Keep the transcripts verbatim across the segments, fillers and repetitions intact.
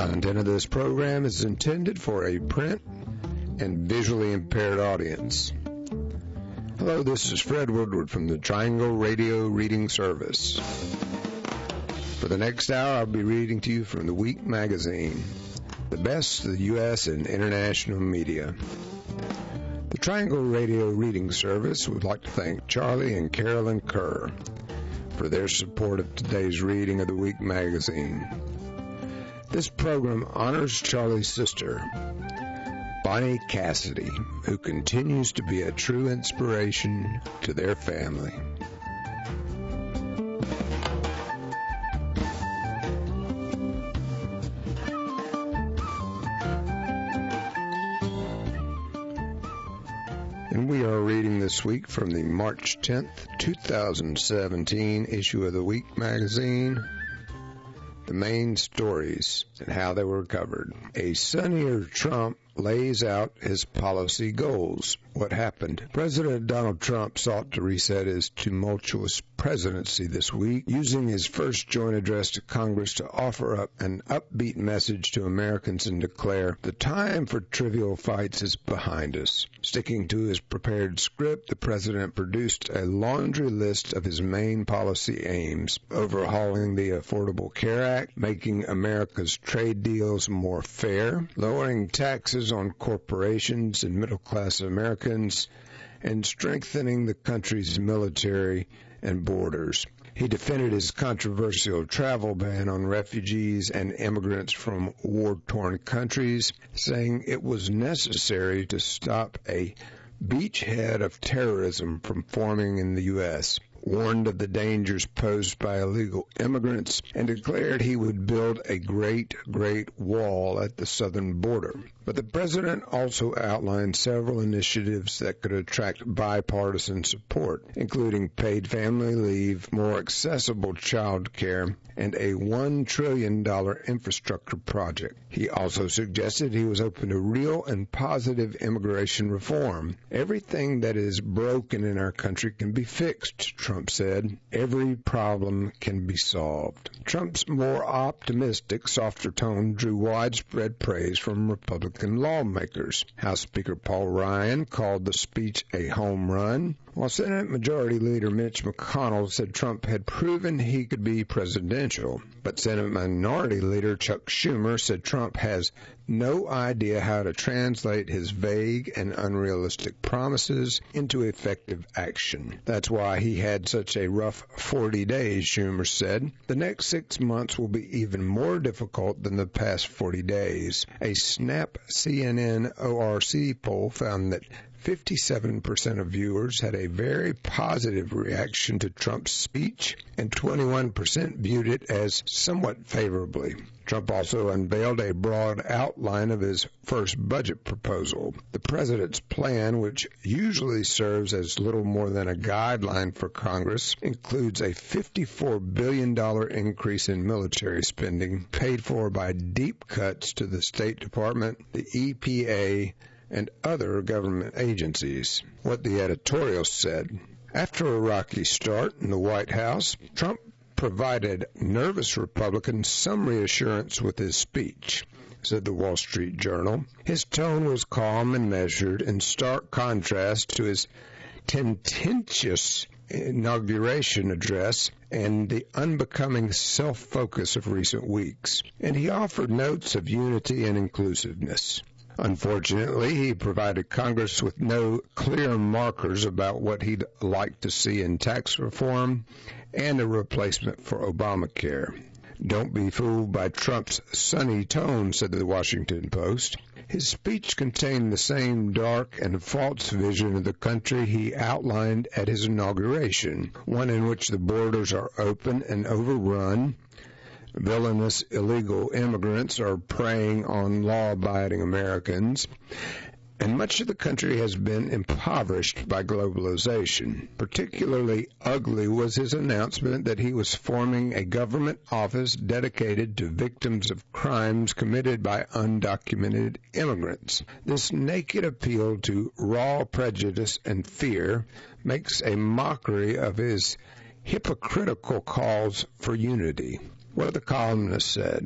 content of this program is intended for a print and visually impaired audience. Hello, this is Fred Woodward from the Triangle Radio Reading Service. For the next hour, I'll be reading to you from the Week magazine, the best of the U S and international media. The Triangle Radio Reading Service would like to thank Charlie and Carolyn Kerr for their support of today's reading of the Week magazine. This program honors Charlie's sister, Bonnie Cassidy, who continues to be a true inspiration to their family. And we are reading this week from the March tenth, twenty seventeen issue of the Week magazine. The main stories and how they were covered. A sunnier Trump lays out his policy goals. What happened? President Donald Trump sought to reset his tumultuous presidency this week, using his first joint address to Congress to offer up an upbeat message to Americans and declare, the time for trivial fights is behind us. Sticking to his prepared script, the president produced a laundry list of his main policy aims: overhauling the Affordable Care Act, making America's trade deals more fair, lowering taxes on corporations and middle-class Americans, and strengthening the country's military and borders. He defended his controversial travel ban on refugees and immigrants from war-torn countries, saying it was necessary to stop a beachhead of terrorism from forming in the U S, warned of the dangers posed by illegal immigrants, and declared he would build a great, great wall at the southern border. But the president also outlined several initiatives that could attract bipartisan support, including paid family leave, more accessible child care, and a one trillion dollars infrastructure project. He also suggested he was open to real and positive immigration reform. Everything that is broken in our country can be fixed, Trump said. Every problem can be solved. Trump's more optimistic, softer tone drew widespread praise from Republican lawmakers. House Speaker Paul Ryan called the speech a home run, while Senate Majority Leader Mitch McConnell said Trump had proven he could be presidential. But Senate Minority Leader Chuck Schumer said Trump has no idea how to translate his vague and unrealistic promises into effective action. That's why he had such a rough forty days, Schumer said. The next six months will be even more difficult than the past forty days. A Snap C N N O R C poll found that fifty-seven percent of viewers had a very positive reaction to Trump's speech, and twenty-one percent viewed it as somewhat favorably. Trump also unveiled a broad outline of his first budget proposal. The president's plan, which usually serves as little more than a guideline for Congress, includes a fifty-four billion dollars increase in military spending, paid for by deep cuts to the State Department, the E P A, and other government agencies. What the editorial said. After a rocky start in the White House, Trump provided nervous Republicans some reassurance with his speech, said the Wall Street Journal. His tone was calm and measured, in stark contrast to his tendentious inauguration address and the unbecoming self-focus of recent weeks. And he offered notes of unity and inclusiveness. Unfortunately, he provided Congress with no clear markers about what he'd like to see in tax reform and a replacement for Obamacare. Don't be fooled by Trump's sunny tone, said the Washington Post. His speech contained the same dark and false vision of the country he outlined at his inauguration, one in which the borders are open and overrun, villainous illegal immigrants are preying on law-abiding Americans, and much of the country has been impoverished by globalization. Particularly ugly was his announcement that he was forming a government office dedicated to victims of crimes committed by undocumented immigrants. This naked appeal to raw prejudice and fear makes a mockery of his hypocritical calls for unity. What the columnist said.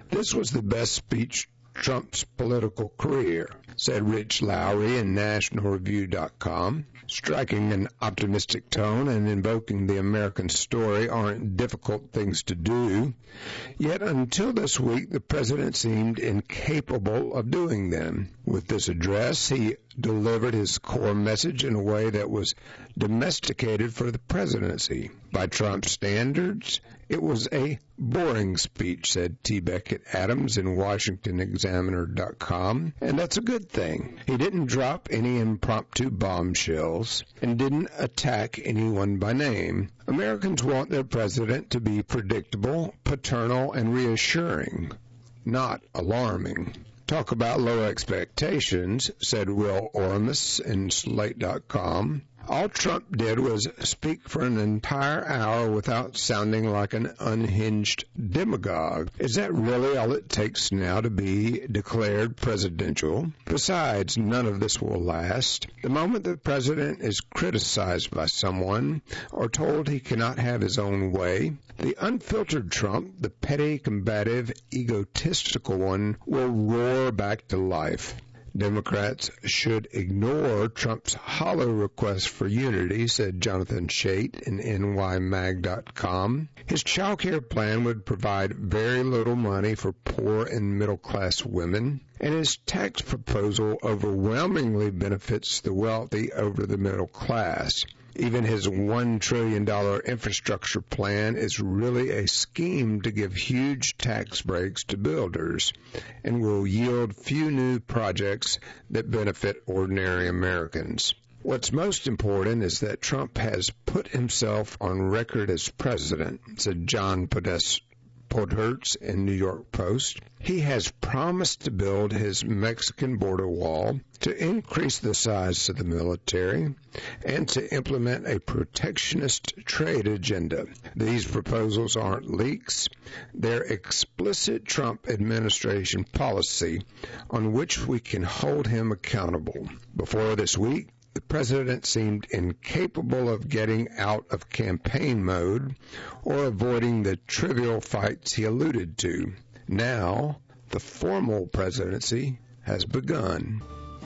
This was the best speech Trump's political career, said Rich Lowry in National Review dot com. Striking an optimistic tone and invoking the American story aren't difficult things to do. Yet until this week, the president seemed incapable of doing them. With this address, he delivered his core message in a way that was domesticated for the presidency. By Trump's standards, it was a boring speech, said T. Beckett Adams in Washington Examiner dot com, and that's a good thing. He didn't drop any impromptu bombshells and didn't attack anyone by name. Americans want their president to be predictable, paternal, and reassuring, not alarming. Talk about low expectations, said Will Oramus in Slate dot com. All Trump did was speak for an entire hour without sounding like an unhinged demagogue. Is that really all it takes now to be declared presidential? Besides, none of this will last. The moment the president is criticized by someone or told he cannot have his own way, the unfiltered Trump, the petty, combative, egotistical one, will roar back to life. Democrats should ignore Trump's hollow request for unity, said Jonathan Chait in N Y Mag dot com. His child care plan would provide very little money for poor and middle-class women, and his tax proposal overwhelmingly benefits the wealthy over the middle class. Even his one trillion dollars infrastructure plan is really a scheme to give huge tax breaks to builders and will yield few new projects that benefit ordinary Americans. What's most important is that Trump has put himself on record as president, said John Podesta. Podhertz in New York Post. He has promised to build his Mexican border wall, to increase the size of the military, and to implement a protectionist trade agenda. These proposals aren't leaks. They're explicit Trump administration policy on which we can hold him accountable. Before this week, the president seemed incapable of getting out of campaign mode or avoiding the trivial fights he alluded to. Now, the formal presidency has begun.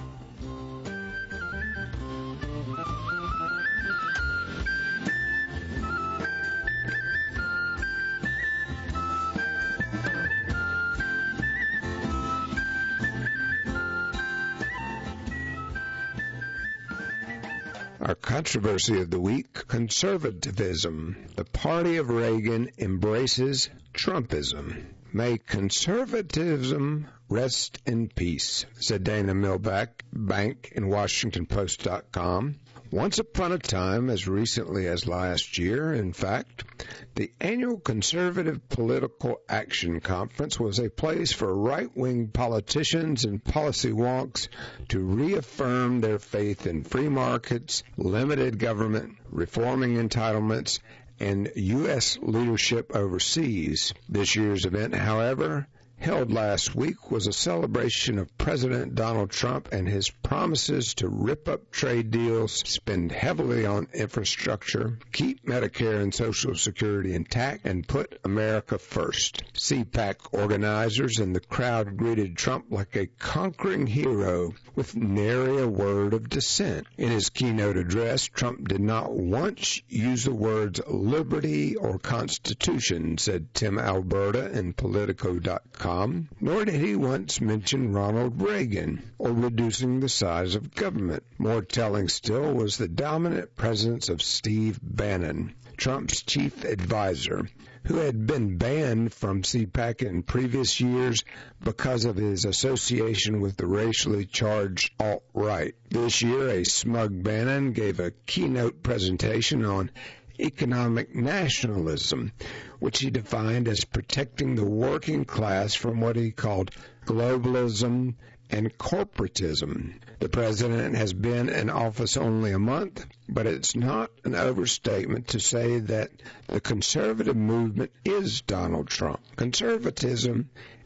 Our controversy of the week, conservatism. The party of Reagan embraces Trumpism. May conservatism rest in peace, said Dana Milbank Bank in Washington Post dot com. Once upon a time, as recently as last year, in fact, the annual Conservative Political Action Conference was a place for right-wing politicians and policy wonks to reaffirm their faith in free markets, limited government, reforming entitlements, and U S leadership overseas. This year's event, however, held last week, was a celebration of President Donald Trump and his promises to rip up trade deals, spend heavily on infrastructure, keep Medicare and Social Security intact, and put America first. C PAC organizers and the crowd greeted Trump like a conquering hero with nary a word of dissent. In his keynote address, Trump did not once use the words liberty or constitution, said Tim Alberta in Politico dot com. Nor did he once mention Ronald Reagan or reducing the size of government. More telling still was the dominant presence of Steve Bannon, Trump's chief advisor, who had been banned from C PAC in previous years because of his association with the racially charged alt-right. This year, a smug Bannon gave a keynote presentation on economic nationalism, which he defined as protecting the working class from what he called globalism and corporatism. The president has been in office only a month, but it's not an overstatement to say that the conservative movement is Donald Trump. Conservatism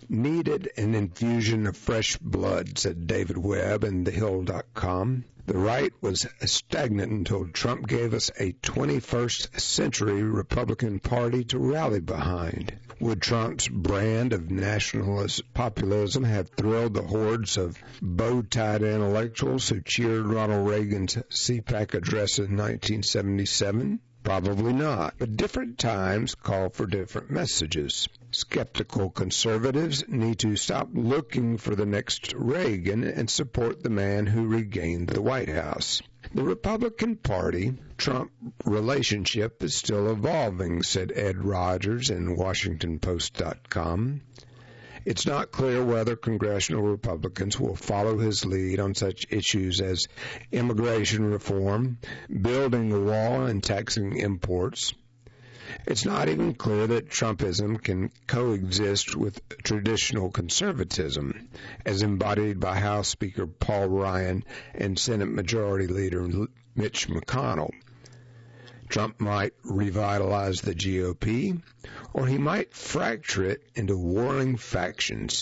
needed an infusion of fresh blood, said David Webb in the hill dot com. The right was stagnant until Trump gave us a twenty-first century Republican Party to rally behind. Would Trump's brand of nationalist populism have thrilled the hordes of bow-tied intellectuals who cheered Ronald Reagan's C PAC address in nineteen seventy-seven? Probably not, but different times call for different messages. Skeptical conservatives need to stop looking for the next Reagan and support the man who regained the White House. The Republican Party-Trump relationship is still evolving, said Ed Rogers in Washington Post dot com. It's not clear whether congressional Republicans will follow his lead on such issues as immigration reform, building a wall, and taxing imports. It's not even clear that Trumpism can coexist with traditional conservatism, as embodied by House Speaker Paul Ryan and Senate Majority Leader Mitch McConnell. Trump might revitalize the G O P, or he might fracture it into warring factions.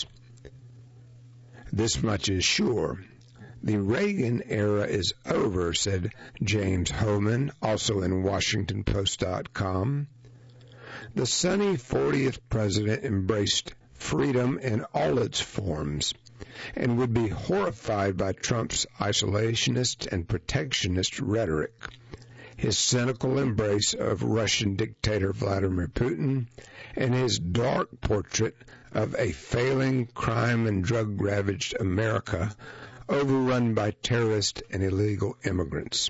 This much is sure. The Reagan era is over, said James Hohmann, also in Washington Post dot com. The sunny fortieth president embraced freedom in all its forms and would be horrified by Trump's isolationist and protectionist rhetoric. His cynical embrace of Russian dictator Vladimir Putin, and his dark portrait of a failing, crime and drug-ravaged America overrun by terrorists and illegal immigrants.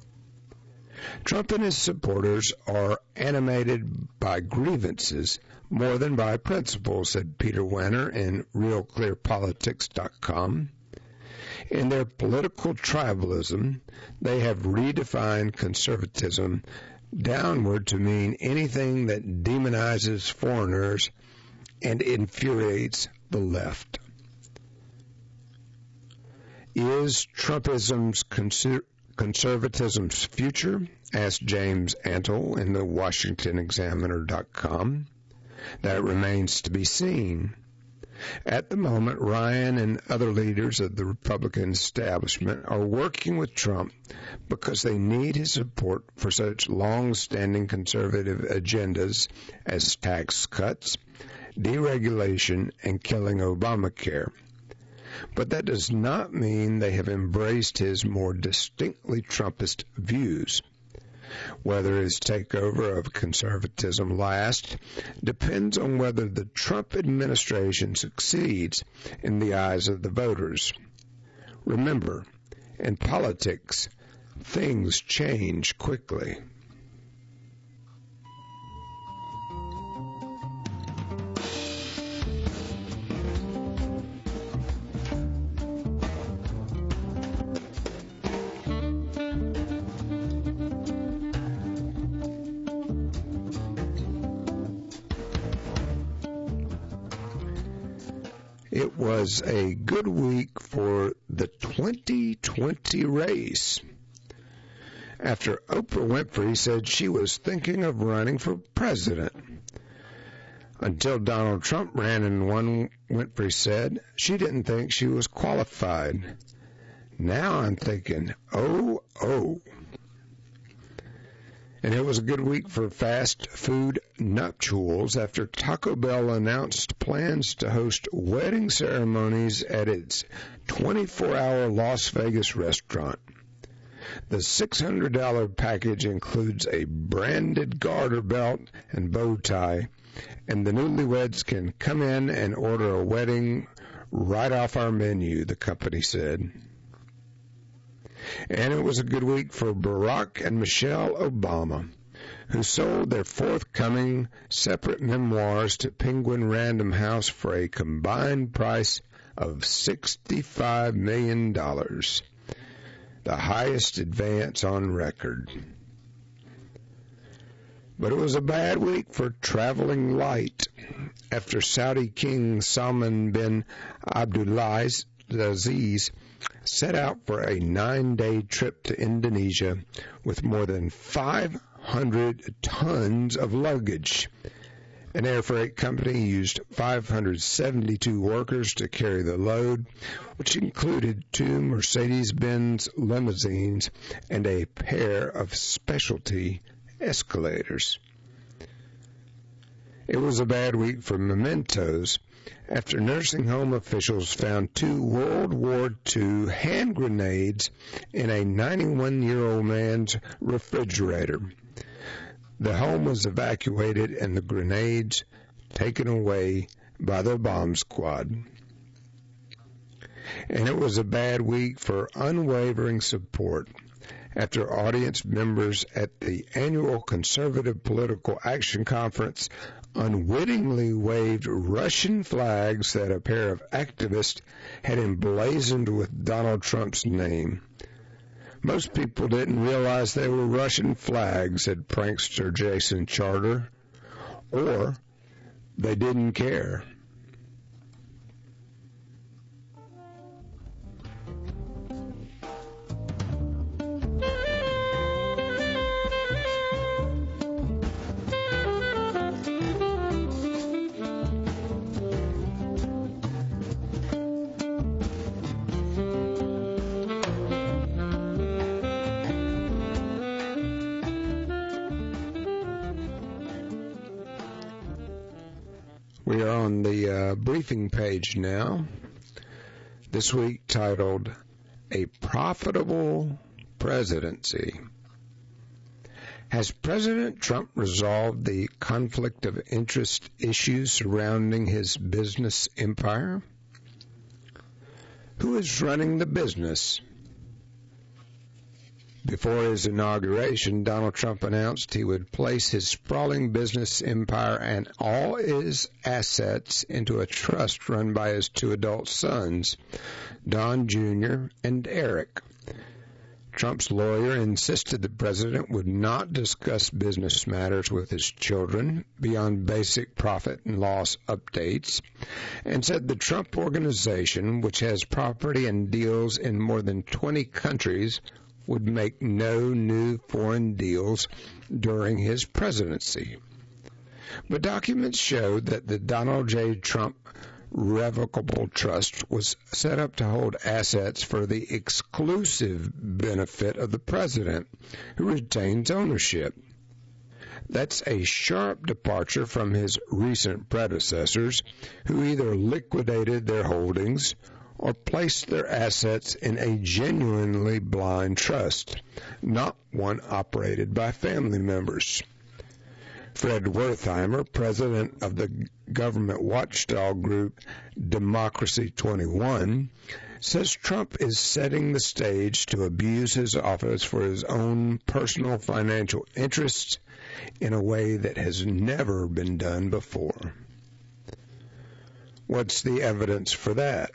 Trump and his supporters are animated by grievances more than by principles, said Peter Wenner in Real Clear Politics dot com. In their political tribalism, they have redefined conservatism downward to mean anything that demonizes foreigners and infuriates the left. Is Trumpism's conser- conservatism's future? Asked James Antle in the Washington Examiner dot com. That remains to be seen. At the moment, Ryan and other leaders of the Republican establishment are working with Trump because they need his support for such long-standing conservative agendas as tax cuts, deregulation, and killing Obamacare. But that does not mean they have embraced his more distinctly Trumpist views. Whether his takeover of conservatism lasts depends on whether the Trump administration succeeds in the eyes of the voters. Remember, in politics, things change quickly. It was a good week for the twenty twenty race. After Oprah Winfrey said she was thinking of running for president. Until Donald Trump ran and won, Winfrey said she didn't think she was qualified. Now I'm thinking, oh, oh. And it was a good week for fast food nuptials after Taco Bell announced plans to host wedding ceremonies at its twenty-four hour Las Vegas restaurant. The six hundred dollars package includes a branded garter belt and bow tie, and the newlyweds can come in and order a wedding right off our menu, the company said. And it was a good week for Barack and Michelle Obama, who sold their forthcoming separate memoirs to Penguin Random House for a combined price of sixty-five million dollars, the highest advance on record. But it was a bad week for traveling light after Saudi King Salman bin Abdulaziz set out for a nine-day trip to Indonesia with more than five hundred tons of luggage An air freight company used five hundred seventy-two workers to carry the load, which included two Mercedes-Benz limousines and a pair of specialty escalators. It was a bad week for mementos after nursing home officials found two World War Two hand grenades in a ninety-one-year-old man's refrigerator. The home was evacuated and the grenades taken away by the bomb squad. And it was a bad week for unwavering support after audience members at the annual Conservative Political Action Conference unwittingly waved Russian flags that a pair of activists had emblazoned with Donald Trump's name. Most people didn't realize they were Russian flags, said prankster Jason Charter, or they didn't care. We are on the uh, briefing page now, this week titled, A Profitable Presidency. Has President Trump resolved the conflict of interest issues surrounding his business empire? Who is running the business? Before his inauguration, Donald Trump announced he would place his sprawling business empire and all his assets into a trust run by his two adult sons, Don Junior and Eric. Trump's lawyer insisted the president would not discuss business matters with his children beyond basic profit and loss updates, and said the Trump Organization, which has property and deals in more than twenty countries, would make no new foreign deals during his presidency. But documents showed that the Donald J. Trump Revocable Trust was set up to hold assets for the exclusive benefit of the president, who retains ownership. That's a sharp departure from his recent predecessors, who either liquidated their holdings or placed their assets in a genuinely blind trust, not one operated by family members. Fred Wertheimer, president of the government watchdog group Democracy twenty-one, says Trump is setting the stage to abuse his office for his own personal financial interests in a way that has never been done before. What's the evidence for that?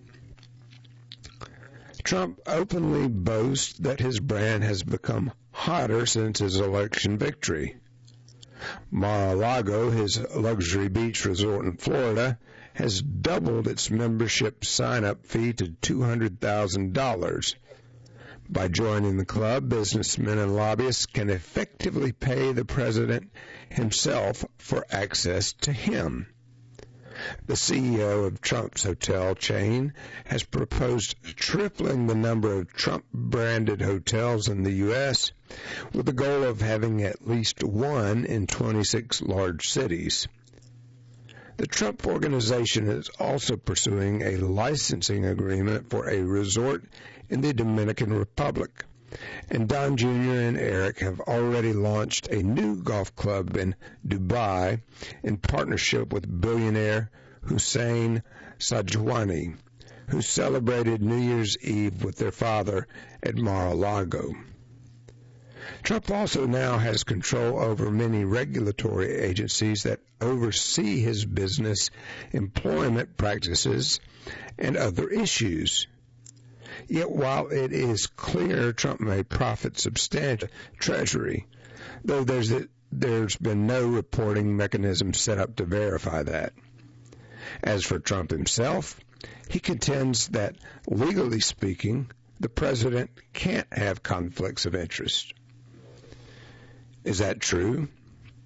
Trump openly boasts that his brand has become hotter since his election victory. Mar-a-Lago, his luxury beach resort in Florida, has doubled its membership sign-up fee to two hundred thousand dollars. By joining the club, businessmen and lobbyists can effectively pay the president himself for access to him. The C E O of Trump's hotel chain has proposed tripling the number of Trump-branded hotels in the U S with the goal of having at least one in twenty-six large cities. The Trump Organization is also pursuing a licensing agreement for a resort in the Dominican Republic, and Don Junior and Eric have already launched a new golf club in Dubai in partnership with billionaire Hussein Sajwani, who celebrated New Year's Eve with their father at Mar-a-Lago. Trump also now has control over many regulatory agencies that oversee his business, employment practices, and other issues. Yet while it is clear Trump may profit substantially from the Treasury, though there's, a, there's been no reporting mechanism set up to verify that. As for Trump himself, he contends that, legally speaking, the president can't have conflicts of interest. Is that true?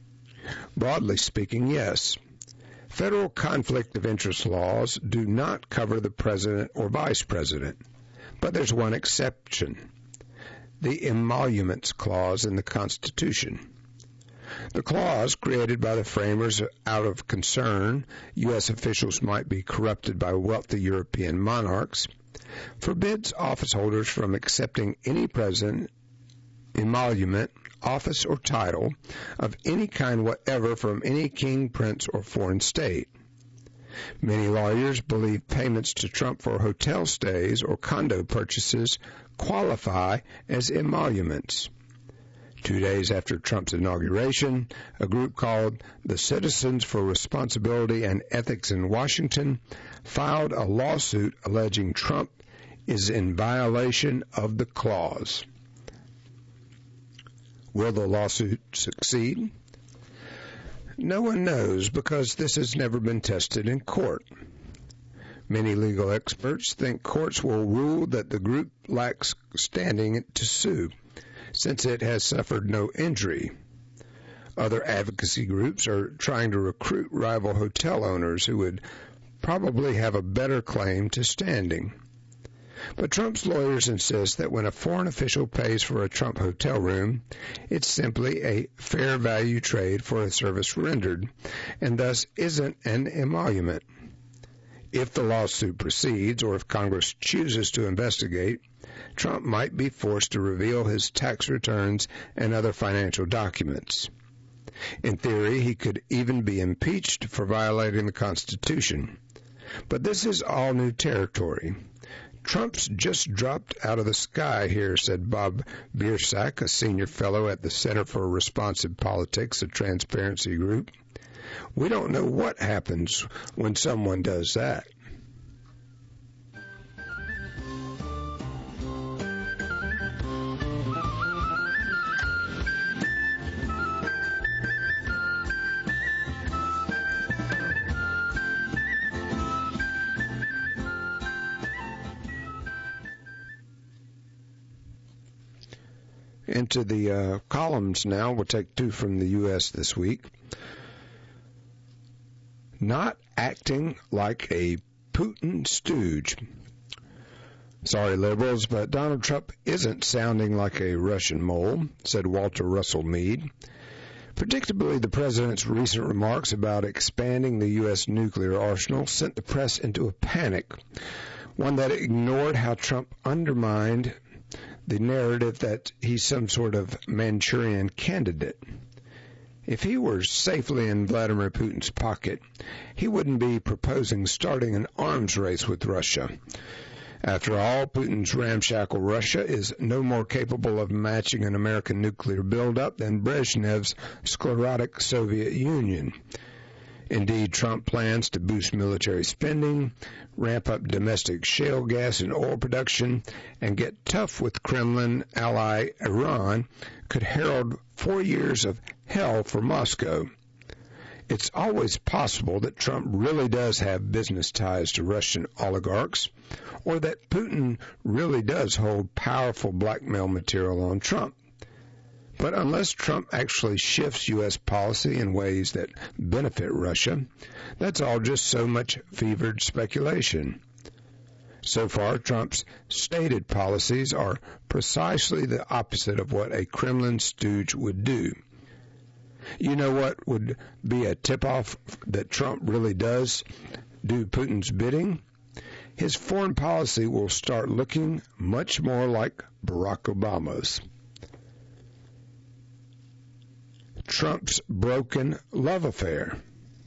Broadly speaking, yes. Federal conflict of interest laws do not cover the president or vice president, but there's one exception, the emoluments clause in the Constitution. The clause, created by the framers out of concern U S officials might be corrupted by wealthy European monarchs, forbids office holders from accepting any president emolument, office, or title of any kind whatever from any king, prince, or foreign state. Many lawyers believe payments to Trump for hotel stays or condo purchases qualify as emoluments. Two days after Trump's inauguration, a group called the Citizens for Responsibility and Ethics in Washington filed a lawsuit alleging Trump is in violation of the clause. Will the lawsuit succeed? No one knows because this has never been tested in court. Many legal experts think courts will rule that the group lacks standing to sue, since it has suffered no injury. Other advocacy groups are trying to recruit rival hotel owners who would probably have a better claim to standing. But Trump's lawyers insist that when a foreign official pays for a Trump hotel room, it's simply a fair value trade for a service rendered, and thus isn't an emolument. If the lawsuit proceeds, or if Congress chooses to investigate, Trump might be forced to reveal his tax returns and other financial documents. In theory, he could even be impeached for violating the Constitution. But this is all new territory. Trump's just dropped out of the sky here, said Bob Biersack, a senior fellow at the Center for Responsive Politics, a transparency group. We don't know what happens when someone does that. Into the uh, columns now. We'll take two from the U S this week. Not acting like a Putin stooge. Sorry, liberals, but Donald Trump isn't sounding like a Russian mole, said Walter Russell Mead. Predictably, the president's recent remarks about expanding the U S nuclear arsenal sent the press into a panic, one that ignored how Trump undermined the narrative that he's some sort of Manchurian candidate. If he were safely in Vladimir Putin's pocket, he wouldn't be proposing starting an arms race with Russia. After all, Putin's ramshackle Russia is no more capable of matching an American nuclear buildup than Brezhnev's sclerotic Soviet Union. Indeed, Trump plans to boost military spending, ramp up domestic shale gas and oil production, and get tough with Kremlin ally Iran could herald four years of hell for Moscow. It's always possible that Trump really does have business ties to Russian oligarchs, or that Putin really does hold powerful blackmail material on Trump. But unless Trump actually shifts U S policy in ways that benefit Russia, that's all just so much fevered speculation. So far, Trump's stated policies are precisely the opposite of what a Kremlin stooge would do. You know what would be a tip-off that Trump really does do Putin's bidding? His foreign policy will start looking much more like Barack Obama's. Trump's broken love affair.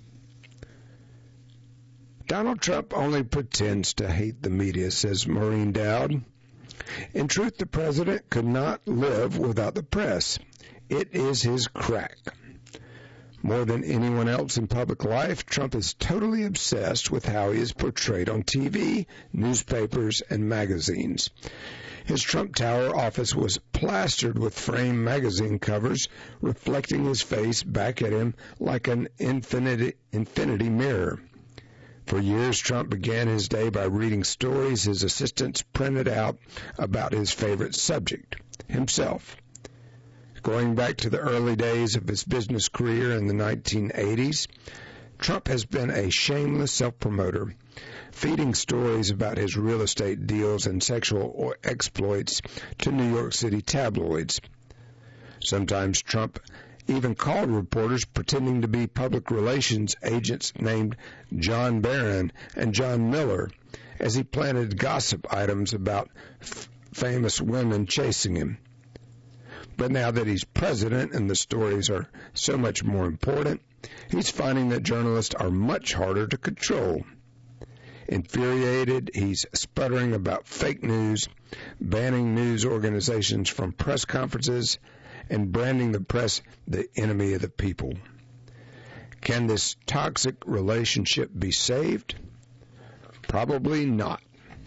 Donald Trump only pretends to hate the media, says Maureen Dowd. In truth, the president could not live without the press. It is his crack. More than anyone else in public life, Trump is totally obsessed with how he is portrayed on T V, newspapers, and magazines. His Trump Tower office was plastered with framed magazine covers reflecting his face back at him like an infinity, infinity mirror. For years, Trump began his day by reading stories his assistants printed out about his favorite subject, himself. Going back to the early days of his business career in the nineteen eighties, Trump has been a shameless self-promoter, feeding stories about his real estate deals and sexual exploits to New York City tabloids. Sometimes Trump even called reporters pretending to be public relations agents named John Barron and John Miller as he planted gossip items about f- famous women chasing him. But now that he's president and the stories are so much more important, he's finding that journalists are much harder to control. Infuriated, he's sputtering about fake news, banning news organizations from press conferences, and branding the press the enemy of the people. Can this toxic relationship be saved? Probably not.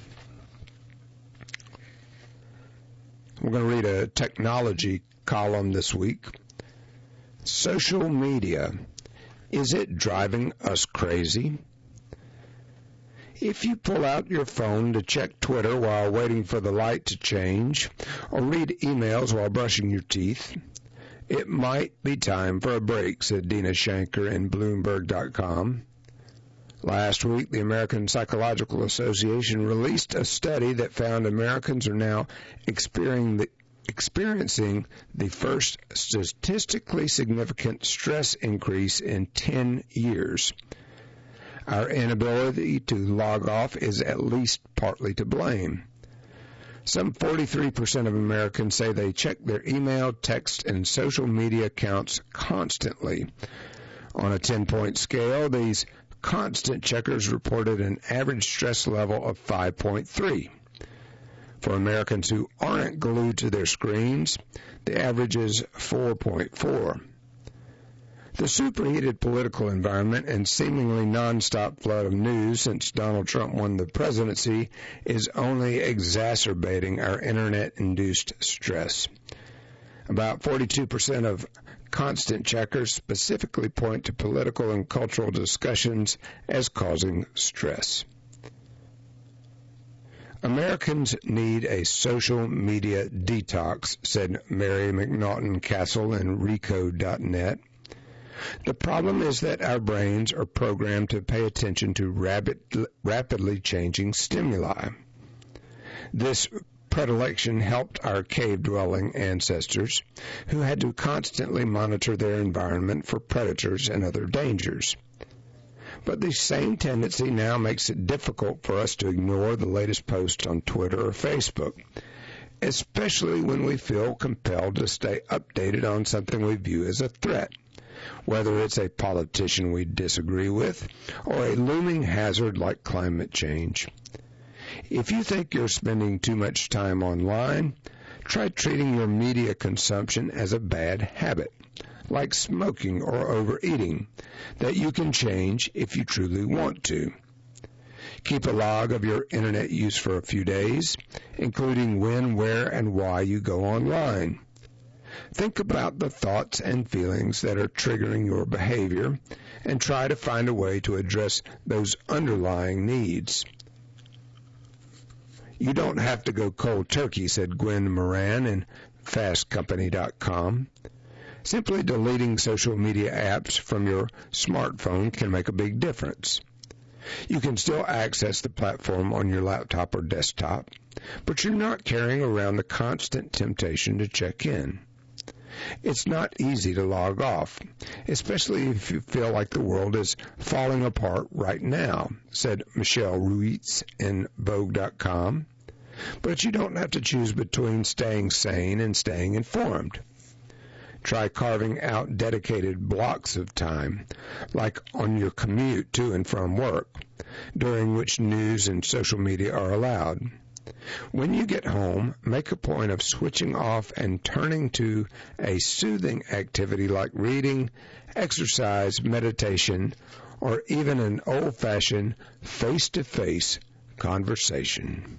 We're going to read a technology column this week. Social media, is it driving us crazy? If you pull out your phone to check Twitter while waiting for the light to change, or read emails while brushing your teeth, it might be time for a break, said Dina Shanker in Bloomberg dot com. Last week, the American Psychological Association released a study that found Americans are now experiencing the, experiencing the first statistically significant stress increase in ten years. Our inability to log off is at least partly to blame. Some forty-three percent of Americans say they check their email, text, and social media accounts constantly. On a ten-point scale, these constant checkers reported an average stress level of five point three. For Americans who aren't glued to their screens, the average is four point four. The superheated political environment and seemingly nonstop flood of news since Donald Trump won the presidency is only exacerbating our internet-induced stress. About forty-two percent of constant checkers specifically point to political and cultural discussions as causing stress. Americans need a social media detox, said Mary McNaughton Castle in Recode dot net. The problem is that our brains are programmed to pay attention to rapid, rapidly changing stimuli. This predilection helped our cave-dwelling ancestors, who had to constantly monitor their environment for predators and other dangers. But the same tendency now makes it difficult for us to ignore the latest post on Twitter or Facebook, especially when we feel compelled to stay updated on something we view as a threat, whether it's a politician we disagree with or a looming hazard like climate change. If you think you're spending too much time online, try treating your media consumption as a bad habit, like smoking or overeating, that you can change if you truly want to. Keep a log of your internet use for a few days, including when, where, and why you go online. Think about the thoughts and feelings that are triggering your behavior and try to find a way to address those underlying needs. You don't have to go cold turkey, said Gwen Moran in Fast Company dot com. Simply deleting social media apps from your smartphone can make a big difference. You can still access the platform on your laptop or desktop, but you're not carrying around the constant temptation to check in. It's not easy to log off, especially if you feel like the world is falling apart right now, said Michelle Ruiz in Vogue dot com. But you don't have to choose between staying sane and staying informed. Try carving out dedicated blocks of time, like on your commute to and from work, during which news and social media are allowed. When you get home, make a point of switching off and turning to a soothing activity like reading, exercise, meditation, or even an old-fashioned face-to-face conversation.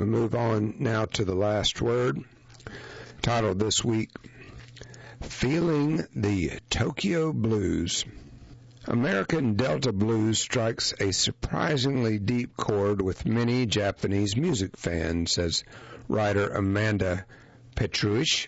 We move on now to the last word, titled this week, Feeling the Tokyo Blues. American Delta Blues strikes a surprisingly deep chord with many Japanese music fans, says writer Amanda Petruich.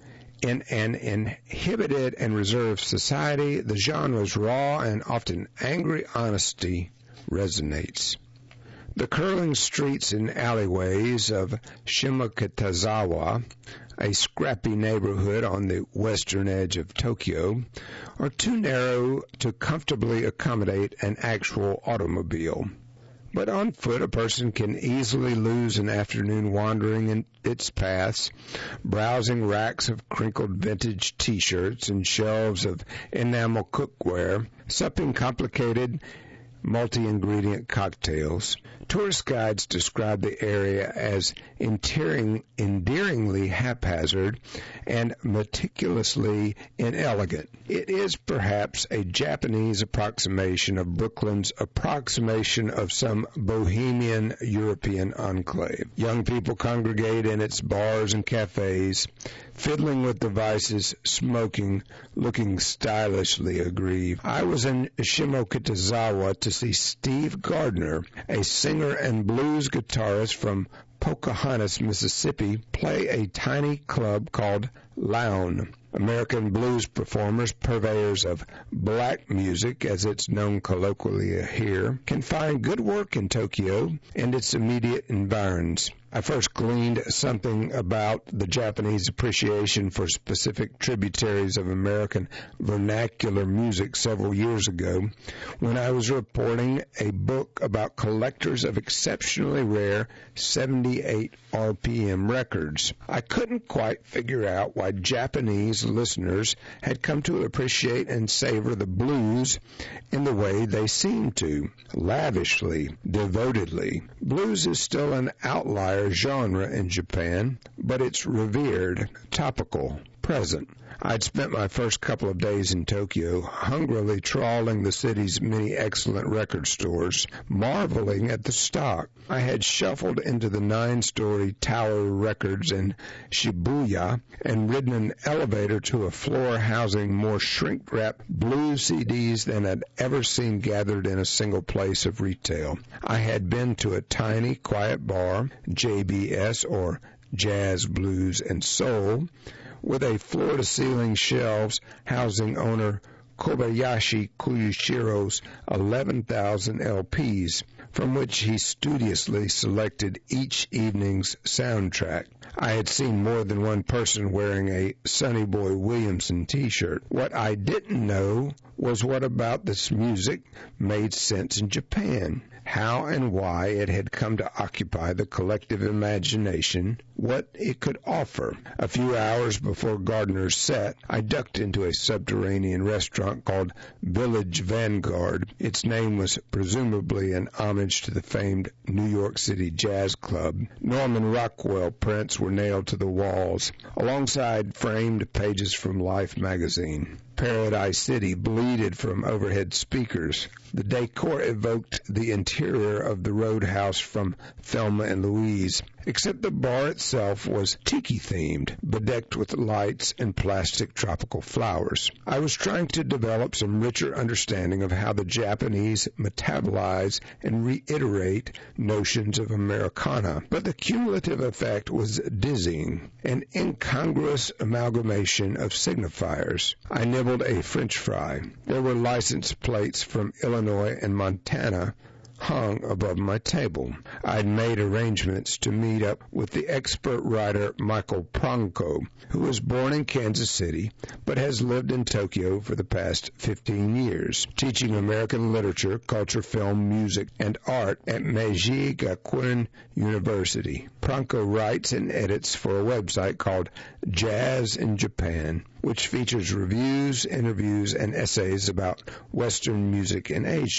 In an inhibited and reserved society, the genre's raw and often angry honesty resonates. The curling streets and alleyways of Shimokitazawa, a scrappy neighborhood on the western edge of Tokyo, are too narrow to comfortably accommodate an actual automobile. But on foot, a person can easily lose an afternoon wandering in its paths, browsing racks of crinkled vintage T-shirts and shelves of enamel cookware, supping complicated multi-ingredient cocktails. Tourist guides describe the area as endearing, endearingly haphazard and meticulously inelegant. It is perhaps a Japanese approximation of Brooklyn's approximation of some bohemian European enclave. Young people congregate in its bars and cafes, fiddling with devices, smoking, looking stylishly aggrieved. I was in Shimokitazawa to see Steve Gardner, a singer and blues guitarist from Pocahontas, Mississippi, play a tiny club called Loun. American blues performers, purveyors of black music, as it's known colloquially here, can find good work in Tokyo and its immediate environs. I first gleaned something about the Japanese appreciation for specific tributaries of American vernacular music several years ago when I was reporting a book about collectors of exceptionally rare seventy-eight R P M records. I couldn't quite figure out why Japanese listeners had come to appreciate and savor the blues in the way they seem to, lavishly, devotedly. Blues is still an outlier genre in Japan, but it's revered, topical, present. I'd spent my first couple of days in Tokyo hungrily trawling the city's many excellent record stores, marveling at the stock. I had shuffled into the nine-story Tower Records in Shibuya and ridden an elevator to a floor housing more shrink-wrapped blues C Ds than I'd ever seen gathered in a single place of retail. I had been to a tiny, quiet bar, J B S, or Jazz, Blues, and Soul, with a floor-to-ceiling shelves housing owner Kobayashi Kuyushiro's eleven thousand L Ps, from which he studiously selected each evening's soundtrack. I had seen more than one person wearing a Sonny Boy Williamson T-shirt. What I didn't know was what about this music made sense in Japan, how and why it had come to occupy the collective imagination, what it could offer. A few hours before Gardner's set, I ducked into a subterranean restaurant called Village Vanguard. Its name was presumably an homage to the famed New York City Jazz Club. Norman Rockwell prints were nailed to the walls, alongside framed pages from Life magazine. Paradise City bleated from overhead speakers. The decor evoked the interior of the Roadhouse from Thelma and Louise, except the bar itself was tiki-themed, bedecked with lights and plastic tropical flowers. I was trying to develop some richer understanding of how the Japanese metabolize and reiterate notions of Americana, but the cumulative effect was dizzying, an incongruous amalgamation of signifiers. I nibbled a French fry. There were license plates from Illinois and Montana hung above my table. I'd made arrangements to meet up with the expert writer Michael Pronko, who was born in Kansas City but has lived in Tokyo for the past fifteen years, teaching American literature, culture, film, music, and art at Meiji Gakuin University. Pronko writes and edits for a website called Jazz in Japan, which features reviews, interviews, and essays about Western music in Asia.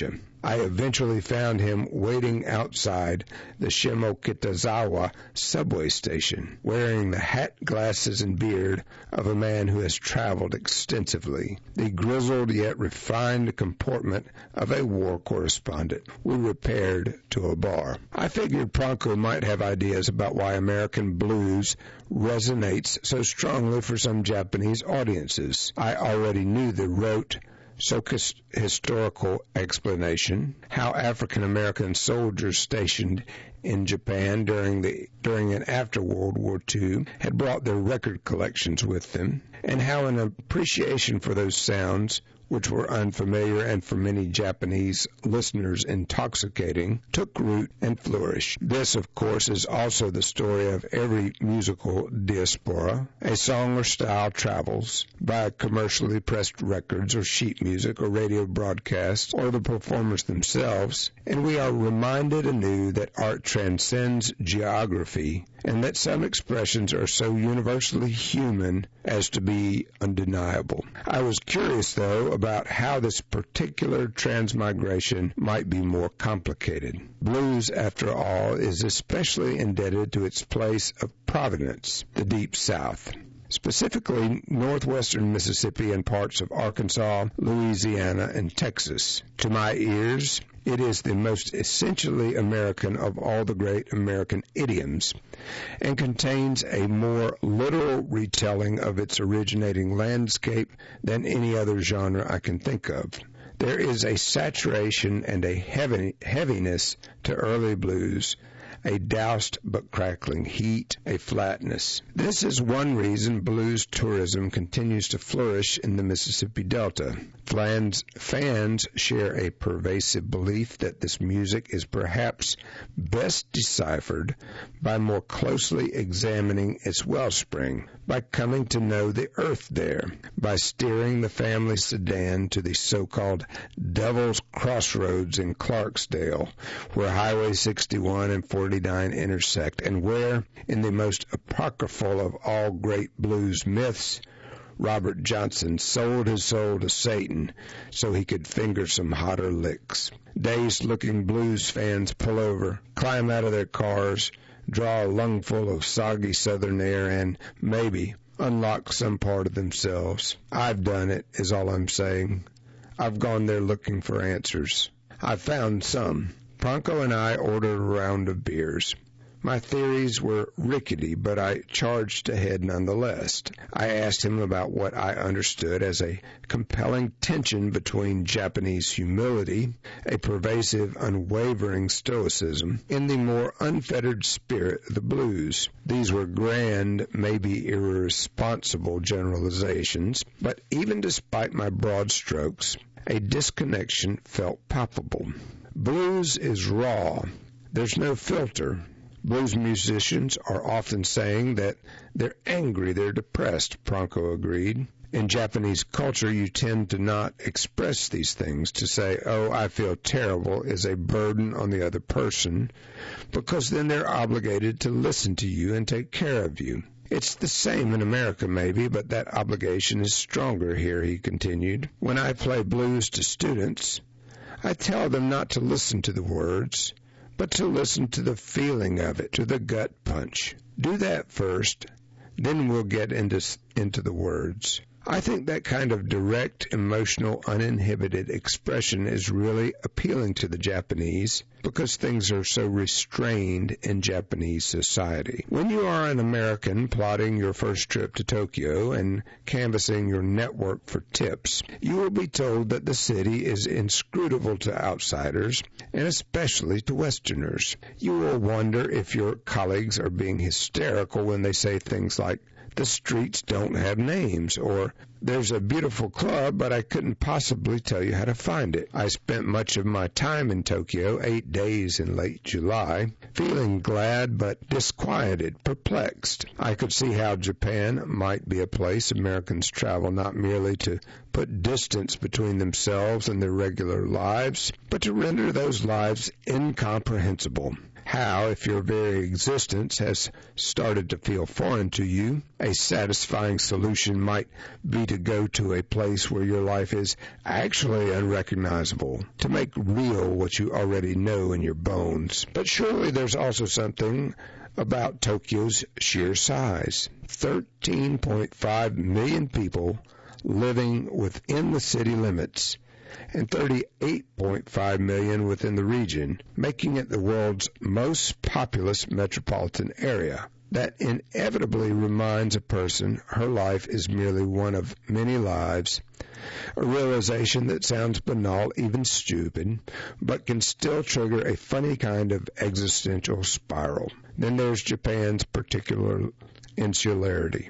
I eventually found him waiting outside the Shimokitazawa subway station, wearing the hat, glasses, and beard of a man who has traveled extensively, the grizzled yet refined comportment of a war correspondent. We repaired to a bar. I figured Pranko might have ideas about why American blues resonates so strongly for some Japanese audiences. I already knew the rote socio-historical explanation, how African American soldiers stationed in Japan during the during and after World War Two had brought their record collections with them, and how an appreciation for those sounds, which were unfamiliar and for many Japanese listeners intoxicating, took root and flourished. This, of course, is also the story of every musical diaspora. A song or style travels by commercially pressed records or sheet music or radio broadcasts or the performers themselves, and we are reminded anew that art transcends geography and that some expressions are so universally human as to be undeniable. I was curious, though, about how this particular transmigration might be more complicated. Blues, after all, is especially indebted to its place of provenance, the Deep South. Specifically, northwestern Mississippi and parts of Arkansas, Louisiana, and Texas. To my ears, it is the most essentially American of all the great American idioms, and contains a more literal retelling of its originating landscape than any other genre I can think of. There is a saturation and a heavy, heaviness to early blues, a doused but crackling heat, a flatness. This is one reason blues tourism continues to flourish in the Mississippi Delta. Fans, fans share a pervasive belief that this music is perhaps best deciphered by more closely examining its wellspring, by coming to know the earth there, by steering the family sedan to the so-called Devil's Crossroads in Clarksdale, where Highway sixty-one and forty-nine intersect, and where, in the most apocryphal of all great blues myths, Robert Johnson sold his soul to Satan so he could finger some hotter licks. Dazed-looking blues fans pull over, climb out of their cars, draw a lungful of soggy southern air, and, maybe, unlock some part of themselves. I've done it, is all I'm saying. I've gone there looking for answers. I've found some. Pranko and I ordered a round of beers. My theories were rickety, but I charged ahead nonetheless. I asked him about what I understood as a compelling tension between Japanese humility, a pervasive, unwavering stoicism, and the more unfettered spirit of the blues. These were grand, maybe irresponsible generalizations, but even despite my broad strokes, a disconnection felt palpable. Blues is raw. There's no filter. Blues musicians are often saying that they're angry, they're depressed, Pranko agreed. In Japanese culture, you tend to not express these things. To say, oh, I feel terrible, is a burden on the other person, because then they're obligated to listen to you and take care of you. It's the same in America, maybe, but that obligation is stronger here, he continued. When I play blues to students, I tell them not to listen to the words, but to listen to the feeling of it, to the gut punch. Do that first, then we'll get into into the words. I think that kind of direct, emotional, uninhibited expression is really appealing to the Japanese because things are so restrained in Japanese society. When you are an American plotting your first trip to Tokyo and canvassing your network for tips, you will be told that the city is inscrutable to outsiders and especially to Westerners. You will wonder if your colleagues are being hysterical when they say things like, the streets don't have names, or there's a beautiful club, but I couldn't possibly tell you how to find it. I spent much of my time in Tokyo, eight days in late July, feeling glad but disquieted, perplexed. I could see how Japan might be a place Americans travel not merely to put distance between themselves and their regular lives, but to render those lives incomprehensible. how, if your very existence has started to feel foreign to you, a satisfying solution might be to go to a place where your life is actually unrecognizable, to make real what you already know in your bones. But surely there's also something about Tokyo's sheer size. thirteen point five million people living within the city limits, and thirty-eight point five million within the region, making it the world's most populous metropolitan area. That inevitably reminds a person her life is merely one of many lives, a realization that sounds banal, even stupid, but can still trigger a funny kind of existential spiral. Then there's Japan's particular insularity.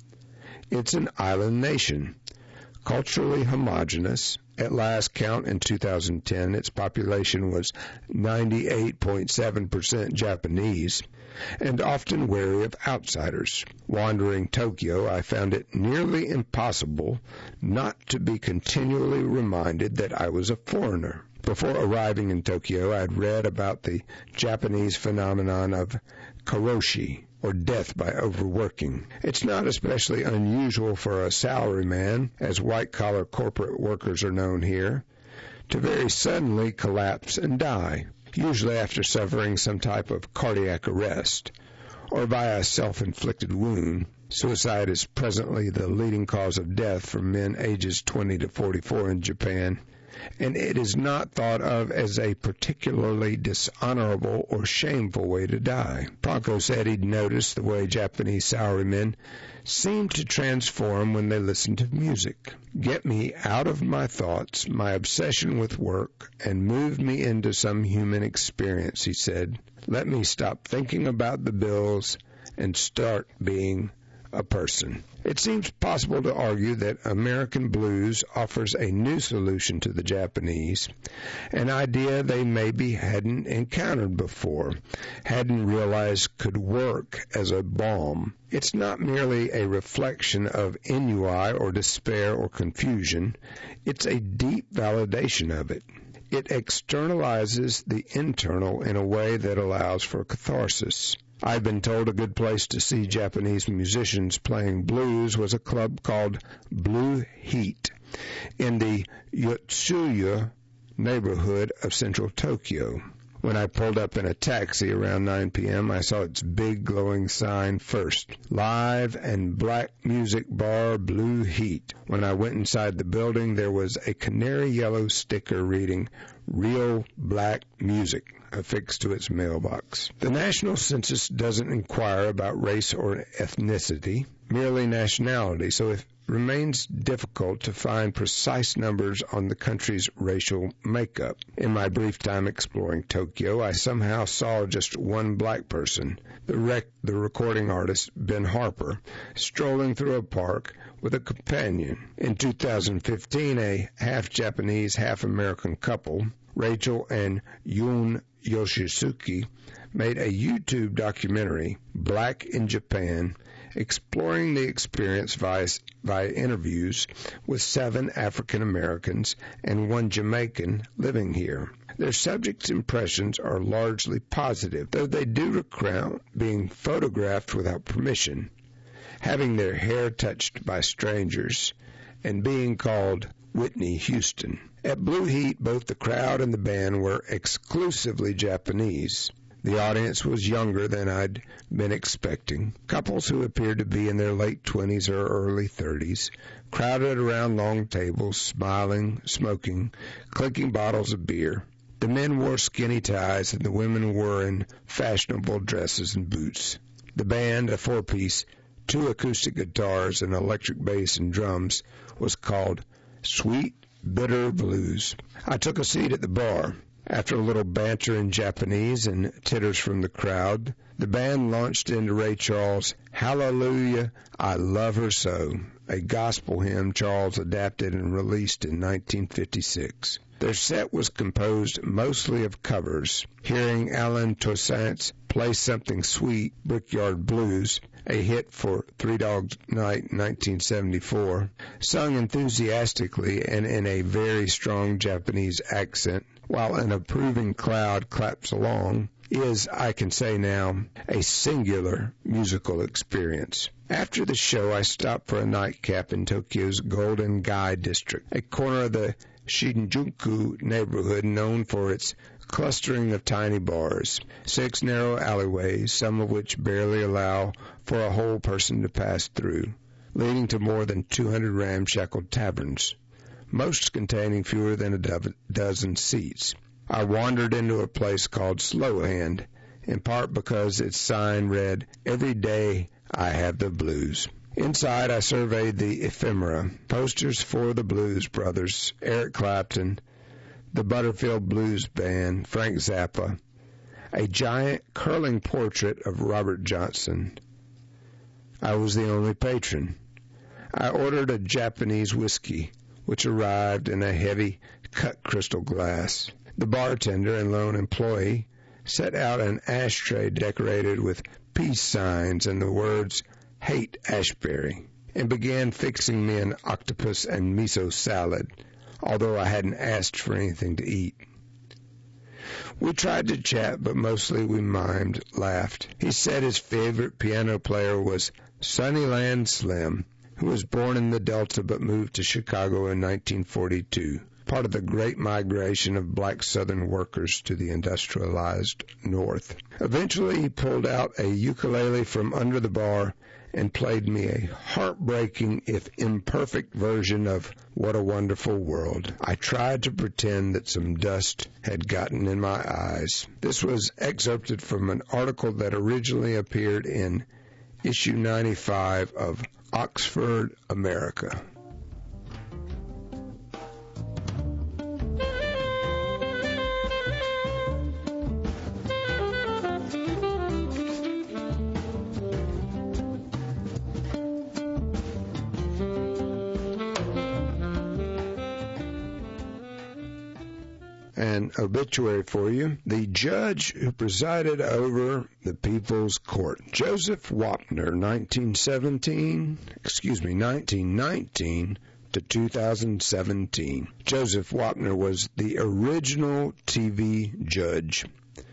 It's an island nation, culturally homogeneous. At last count in two thousand ten, its population was ninety-eight point seven percent Japanese, and often wary of outsiders. Wandering Tokyo, I found it nearly impossible not to be continually reminded that I was a foreigner. Before arriving in Tokyo, I had read about the Japanese phenomenon of karoshi, or death by overworking. It's not especially unusual for a salaryman, as white-collar corporate workers are known here, to very suddenly collapse and die, usually after suffering some type of cardiac arrest, or by a self-inflicted wound. Suicide is presently the leading cause of death for men ages twenty to forty-four in Japan, and it is not thought of as a particularly dishonorable or shameful way to die. Pronko said he'd noticed the way Japanese salarymen seemed to transform when they listened to music. Get me out of my thoughts, my obsession with work, and move me into some human experience, he said. Let me stop thinking about the bills and start being a person. It seems possible to argue that American blues offers a new solution to the Japanese, an idea they maybe hadn't encountered before, hadn't realized could work as a balm. It's not merely a reflection of ennui or despair or confusion. It's a deep validation of it. It externalizes the internal in a way that allows for catharsis. I've been told a good place to see Japanese musicians playing blues was a club called Blue Heat in the Yotsuya neighborhood of central Tokyo. When I pulled up in a taxi around nine p.m., I saw its big glowing sign first, Live and Black Music Bar Blue Heat. When I went inside the building, there was a canary yellow sticker reading, Real Black Music, affixed to its mailbox. The national census doesn't inquire about race or ethnicity, merely nationality, so it remains difficult to find precise numbers on the country's racial makeup. In my brief time exploring Tokyo, I somehow saw just one black person, the, rec- the recording artist Ben Harper, strolling through a park with a companion. In two thousand fifteen, a half-Japanese, half-American couple, Rachel and Yoon Yoshisuke, made a YouTube documentary, Black in Japan, exploring the experience via, via interviews with seven African Americans and one Jamaican living here. Their subjects' impressions are largely positive, though they do recount being photographed without permission, having their hair touched by strangers, and being called Whitney Houston. At Blue Heat, both the crowd and the band were exclusively Japanese. The audience was younger than I'd been expecting. Couples who appeared to be in their late twenties or early thirties crowded around long tables, smiling, smoking, clinking bottles of beer. The men wore skinny ties and the women were in fashionable dresses and boots. The band, a four-piece, two acoustic guitars, an electric bass, and drums, was called Sweet Bitter Blues. I took a seat at the bar. After a little banter in Japanese and titters from the crowd, the band launched into Ray Charles' Hallelujah, I Love Her So, a gospel hymn Charles adapted and released in nineteen fifty-six. Their set was composed mostly of covers. Hearing Alan Toussaint's Play Something Sweet, Brickyard Blues, a hit for Three Dog Night in nineteen seventy-four, sung enthusiastically and in a very strong Japanese accent, while an approving crowd claps along, is, I can say now, a singular musical experience. After the show, I stopped for a nightcap in Tokyo's Golden Gai district, a corner of the Shinjuku neighborhood known for its clustering of tiny bars, six narrow alleyways, some of which barely allow for a whole person to pass through, leading to more than two hundred ramshackle taverns, most containing fewer than a do- dozen seats. I wandered into a place called Slowhand, in part because its sign read, "Every day I have the blues." Inside, I surveyed the ephemera, posters for the Blues Brothers, Eric Clapton, the Butterfield Blues Band, Frank Zappa, a giant curling portrait of Robert Johnson. I was the only patron. I ordered a Japanese whiskey, which arrived in a heavy cut crystal glass. The bartender and lone employee set out an ashtray decorated with peace signs and the words, "Hate Ashbury," and began fixing me an octopus and miso salad, although I hadn't asked for anything to eat. We tried to chat, but mostly we mimed, laughed. He said his favorite piano player was Sunnyland Slim, who was born in the Delta but moved to Chicago in nineteen forty-two, part of the great migration of black Southern workers to the industrialized North. Eventually, he pulled out a ukulele from under the bar and played me a heartbreaking, if imperfect, version of What a Wonderful World. I tried to pretend that some dust had gotten in my eyes. This was excerpted from an article that originally appeared in issue ninety-five of Oxford, America. An obituary for you. The judge who presided over the People's Court, Joseph Wapner, nineteen seventeen, excuse me, nineteen nineteen to two thousand seventeen. Joseph Wapner was the original T V judge.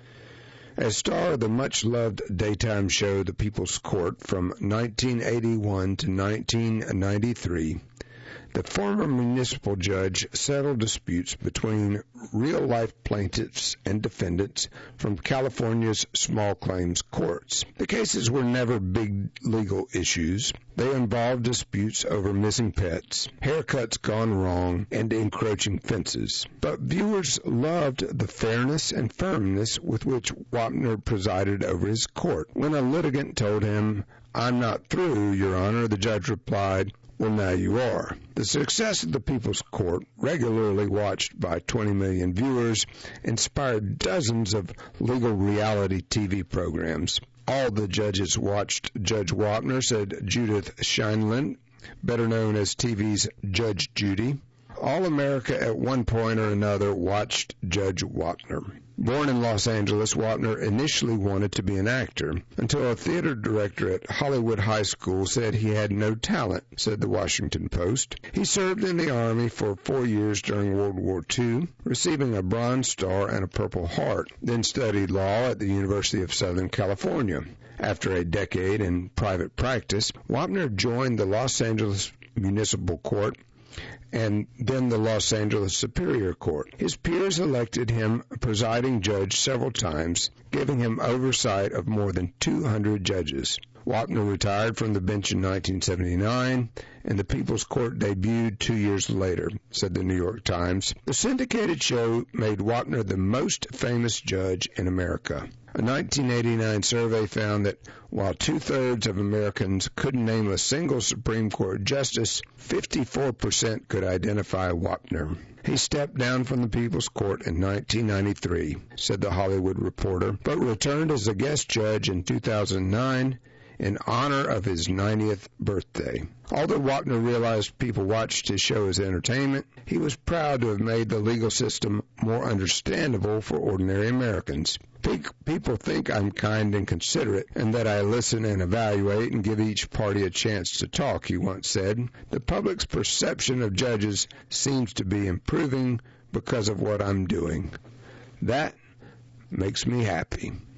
As star of the much-loved daytime show The People's Court from nineteen eighty-one to nineteen ninety-three, the former municipal judge settled disputes between real-life plaintiffs and defendants from California's small claims courts. The cases were never big legal issues. They involved disputes over missing pets, haircuts gone wrong, and encroaching fences. But viewers loved the fairness and firmness with which Wapner presided over his court. When a litigant told him, "I'm not through, Your Honor," the judge replied, "Well, now you are." The success of the People's Court, regularly watched by twenty million viewers, inspired dozens of legal reality T V programs. All the judges watched Judge Wapner, said Judith Scheindlin, better known as T V's Judge Judy. All America at one point or another watched Judge Wapner. Born in Los Angeles, Wapner initially wanted to be an actor until a theater director at Hollywood High School said he had no talent, said the Washington Post. He served in the Army for four years during World War Two, receiving a Bronze Star and a Purple Heart, then studied law at the University of Southern California. After a decade in private practice, Wapner joined the Los Angeles Municipal Court and then the Los Angeles Superior Court. His peers elected him presiding judge several times, giving him oversight of more than two hundred judges. Wapner retired from the bench in nineteen seventy-nine, and the People's Court debuted two years later, said the New York Times. The syndicated show made Wapner the most famous judge in America. A nineteen eighty-nine survey found that while two-thirds of Americans couldn't name a single Supreme Court justice, fifty-four percent could identify Wapner. He stepped down from the People's Court in nineteen ninety-three, said the Hollywood Reporter, but returned as a guest judge in two thousand nine in honor of his ninetieth birthday. Although Wapner realized people watched his show as entertainment, he was proud to have made the legal system more understandable for ordinary Americans. People think I'm kind and considerate, and that I listen and evaluate and give each party a chance to talk, he once said. The public's perception of judges seems to be improving because of what I'm doing. That makes me happy.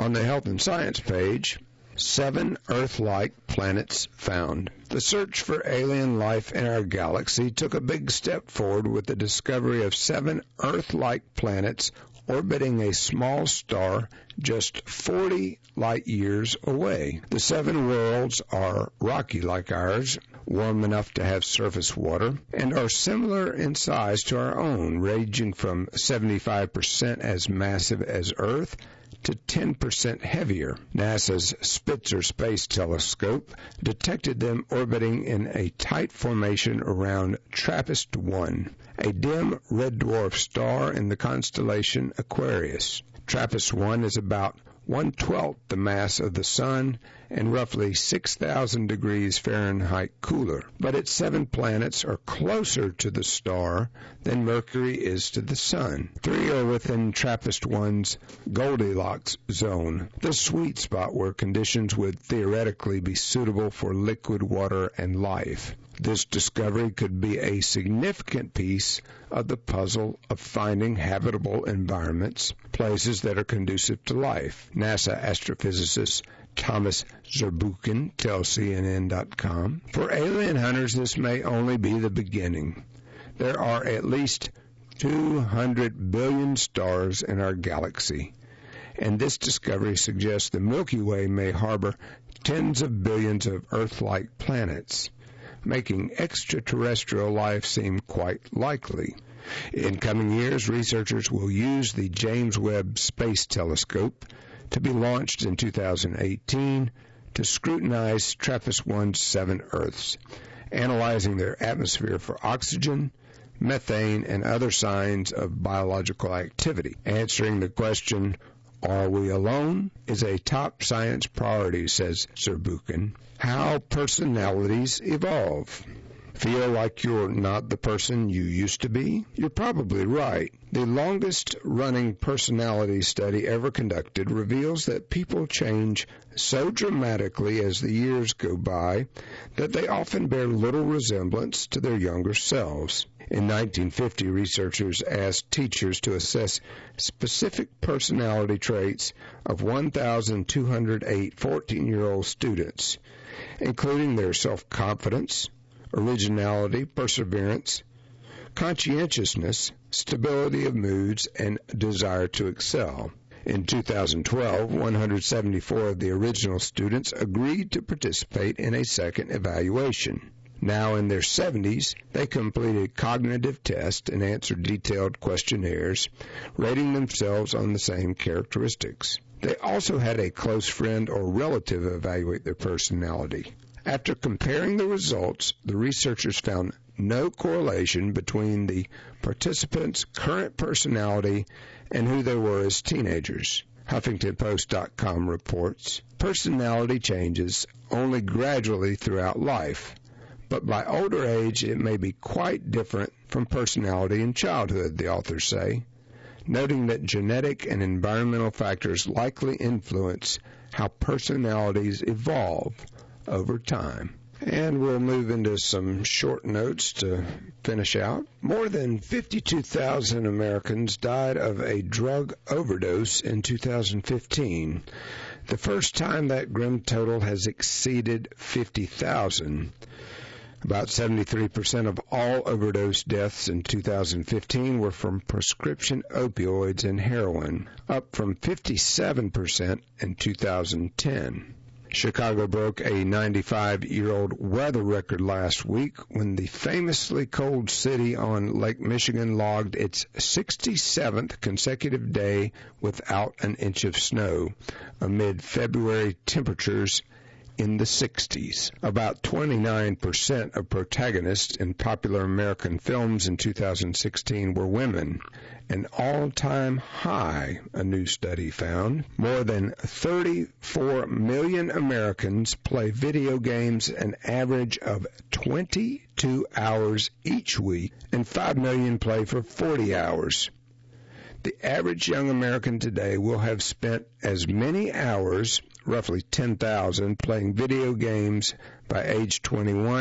On the Health and Science page, seven Earth-like planets found. The search for alien life in our galaxy took a big step forward with the discovery of seven Earth-like planets orbiting a small star just forty light years away. The seven worlds are rocky like ours, warm enough to have surface water, and are similar in size to our own, ranging from seventy-five percent as massive as Earth to ten percent heavier. NASA's Spitzer Space Telescope detected them orbiting in a tight formation around TRAPPIST one, a dim red dwarf star in the constellation Aquarius. TRAPPIST one is about one-twelfth the mass of the Sun and roughly six thousand degrees Fahrenheit cooler. But its seven planets are closer to the star than Mercury is to the Sun. Three are within TRAPPIST one's Goldilocks zone, the sweet spot where conditions would theoretically be suitable for liquid water and life. This discovery could be a significant piece of the puzzle of finding habitable environments, places that are conducive to life. NASA astrophysicist Thomas Zurbuchen tells C N N dot com, "For alien hunters, this may only be the beginning. There are at least two hundred billion stars in our galaxy, and this discovery suggests the Milky Way may harbor tens of billions of Earth-like planets, making extraterrestrial life seem quite likely." In coming years, researchers will use the James Webb Space Telescope to be launched in two thousand eighteen to scrutinize TRAPPIST one's seven Earths, analyzing their atmosphere for oxygen, methane, and other signs of biological activity. Answering the question, "Are we alone?" is a top science priority, says Zurbuchen. How personalities evolve. Feel like you're not the person you used to be? You're probably right. The longest-running personality study ever conducted reveals that people change so dramatically as the years go by that they often bear little resemblance to their younger selves. In nineteen fifty, researchers asked teachers to assess specific personality traits of one thousand two hundred eight fourteen-year-old students, including their self-confidence, originality, perseverance, conscientiousness, stability of moods, and desire to excel. In two thousand twelve, one hundred seventy-four of the original students agreed to participate in a second evaluation. Now in their seventies, they completed cognitive tests and answered detailed questionnaires, rating themselves on the same characteristics. They also had a close friend or relative evaluate their personality. After comparing the results, the researchers found no correlation between the participants' current personality and who they were as teenagers. Huffington Post dot com reports, personality changes only gradually throughout life, but by older age it may be quite different from personality in childhood, the authors say, noting that genetic and environmental factors likely influence how personalities evolve over time. And we'll move into some short notes to finish out. More than fifty-two thousand Americans died of a drug overdose in two thousand fifteen, the first time that grim total has exceeded fifty thousand. About seventy-three percent of all overdose deaths in two thousand fifteen were from prescription opioids and heroin, up from fifty-seven percent in two thousand ten. Chicago broke a ninety-five-year-old weather record last week when the famously cold city on Lake Michigan logged its sixty-seventh consecutive day without an inch of snow, amid February temperatures in the sixties. About twenty-nine percent of protagonists in popular American films in two thousand sixteen were women, an all-time high, a new study found. More than thirty-four million Americans play video games an average of twenty-two hours each week, and five million play for forty hours. The average young American today will have spent as many hours, roughly ten thousand, playing video games by age twenty-one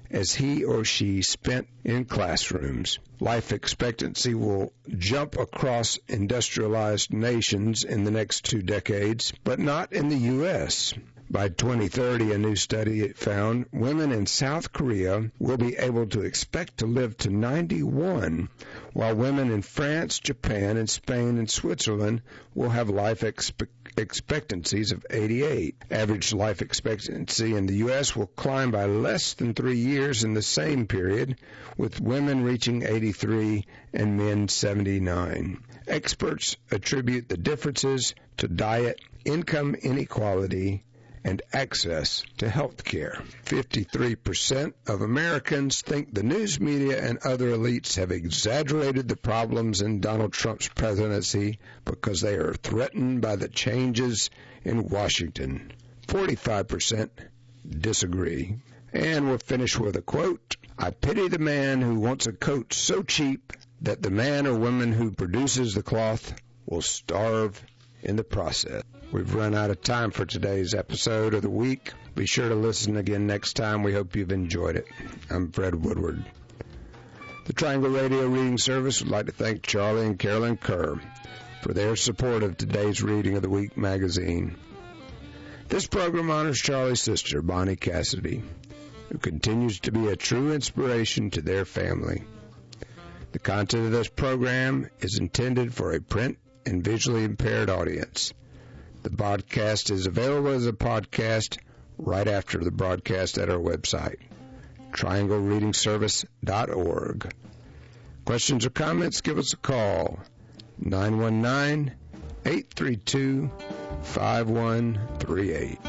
as he or she spent in classrooms. Life expectancy will jump across industrialized nations in the next two decades, but not in the U S By twenty thirty, a new study found women in South Korea will be able to expect to live to ninety-one, while women in France, Japan, and Spain and Switzerland will have life expe- expectancies of eighty-eight. Average life expectancy in the U S will climb by less than three years in the same period, with women reaching eighty-three and men seventy-nine. Experts attribute the differences to diet, income inequality, and access to health care. fifty-three percent of Americans think the news media and other elites have exaggerated the problems in Donald Trump's presidency because they are threatened by the changes in Washington. forty-five percent disagree. And we'll finish with a quote. I pity the man who wants a coat so cheap that the man or woman who produces the cloth will starve in the process. We've run out of time for today's episode of the week. Be sure to listen again next time. We hope you've enjoyed it. I'm Fred Woodward. The Triangle Radio Reading Service would like to thank Charlie and Carolyn Kerr for their support of today's reading of the Week magazine. This program honors Charlie's sister, Bonnie Cassidy, who continues to be a true inspiration to their family. The content of this program is intended for a print and visually impaired audience. The podcast is available as a podcast right after the broadcast at our website, triangle reading service dot org. Questions or comments, give us a call, nine one nine, eight three two, five one three eight.